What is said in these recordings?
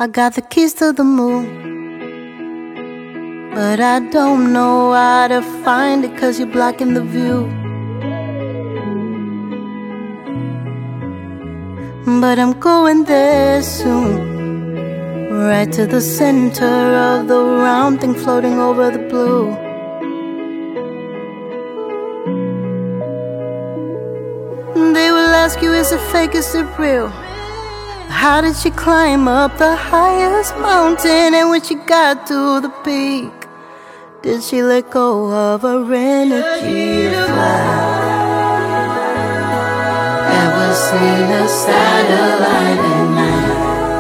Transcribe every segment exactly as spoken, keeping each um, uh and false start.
I got the keys to the moon, but I don't know how to find it, 'cause you're blocking the view. But I'm going there soon, right to the center of the round thing floating over the blue. They will ask you, is it fake, is it real? How did she climb up the highest mountain? And when she got to the peak, did she let go of her energy to fly? Ever seen a satellite at night?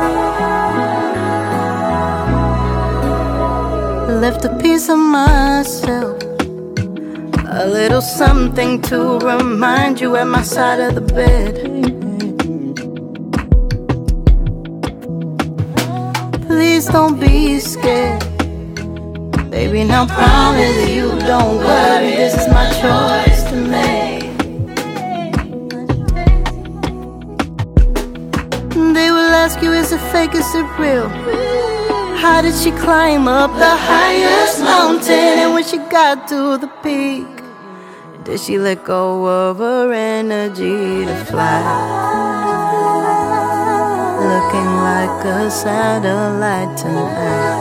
Left a piece of myself, a little something to remind you at my side of the bed. Please don't be scared, baby, now promise you don't worry. This is my choice to make. They will ask you, is it fake, is it real? How did she climb up the highest mountain? And when she got to the peak, did she let go of her energy to fly? Looking like a satellite tonight.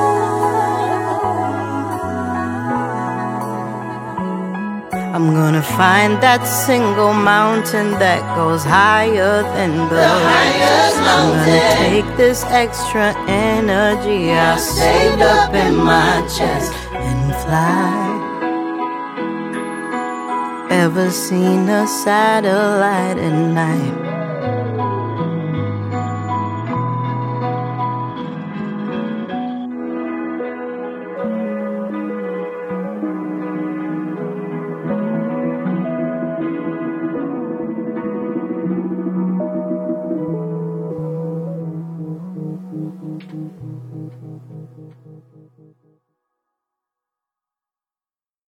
I'm gonna find that single mountain that goes higher than the highest mountain. I'm gonna take this extra energy I saved up in my chest and fly. Ever seen a satellite at night?